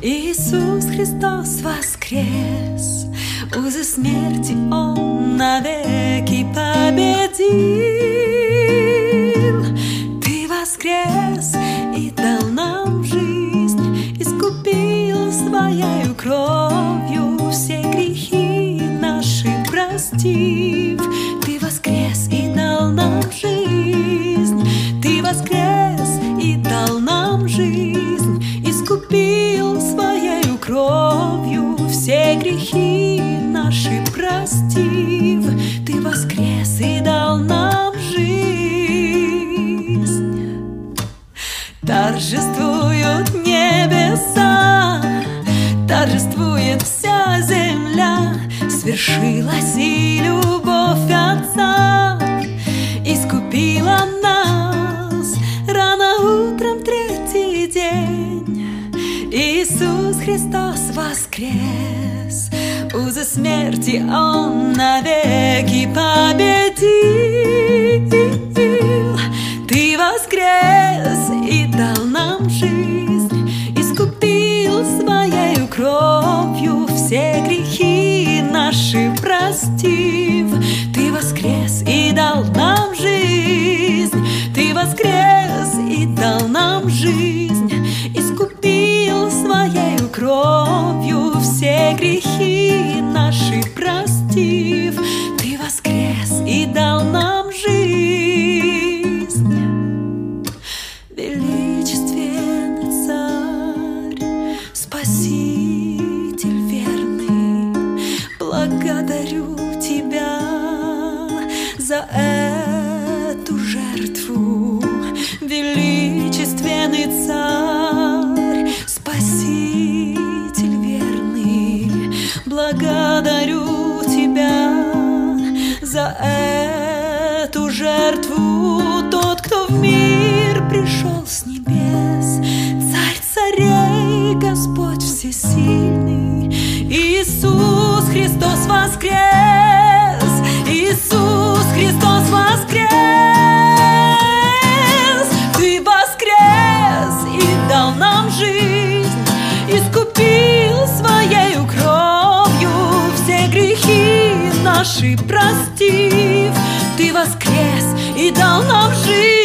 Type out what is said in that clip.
Иисус Христос воскрес, узы смерти Он навеки победил. Ты воскрес и дал нам жизнь, искупил Своею кровью все грехи наши простив. Ты воскрес и дал нам жизнь, Ты воскрес и дал нам жизнь, искупил Своею кровью все грехи наши простив. Ты воскрес и дал нам жизнь. Торжествуют небеса, торжествует вся земля. Свершилась и любовь Отца, искупила нас рано утром третий день. Иисус Христос воскрес, узы смерти Он навеки победил. Ты воскрес и дал нам жизнь, искупил Своею кровью все грехи наши простив. Ты воскрес и дал нам жизнь, Ты воскрес и дал нам жизнь, искупил Своею кровью все грехи наши простив. Ты воскрес и дал нам жизнь. Величественный Царь, Спаситель верный, благодарю Тебя за эту жертву. Величественный Царь, Спаситель верный, благодарю Тебя за эту жертву. Тот, кто в мир пришел с небес, Царь царей, Господь всесильный, Иисус Христос воскрес, Иисус Христос воскрес. Ты воскрес и дал нам жизнь, искупил Своею кровью все грехи наши простив. Ты воскрес и дал нам жизнь.